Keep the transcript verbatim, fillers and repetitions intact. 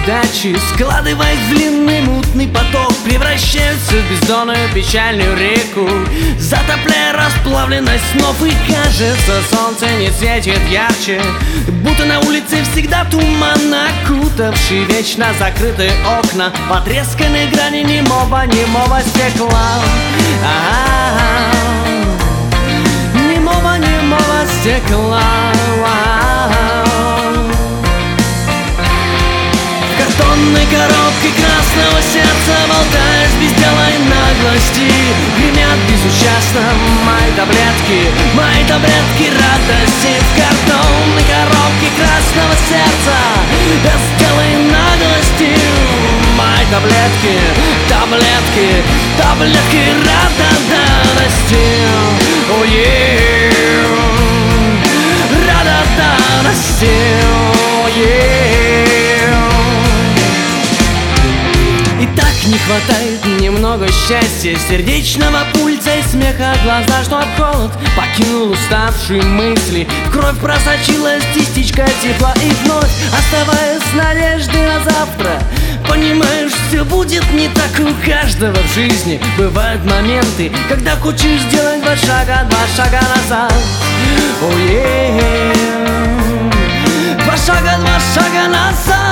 удачи, складываясь в длинный мутный поток, превращаются в бездонную печальную реку, затопляя расплавленность снов. И кажется, солнце не светит ярче, будто на улице всегда туман, окутавший вечно закрытые окна, потресканные грани немого, немого стекла. А-а-а. Немого, немого стекла. В картонной коробке красного сердца, болтаясь без дела и наглости, гремят безучастно мои таблетки, мои таблетки радости. В картонной коробке красного сердца, без дела и наглости, мои таблетки, таблетки, таблетки радости. Oh yeah, радости. Oh yeah. И так не хватает немного счастья, сердечного пульса и смеха, глаза, что от холод покинул уставшие мысли, в кровь просочилась частичка тепла. И вновь, оставаясь с надеждой на завтра, понимаешь, все будет не так у каждого в жизни. Бывают моменты, когда хочешь сделать два шага, два шага назад. Oh yeah. Два шага, два шага назад.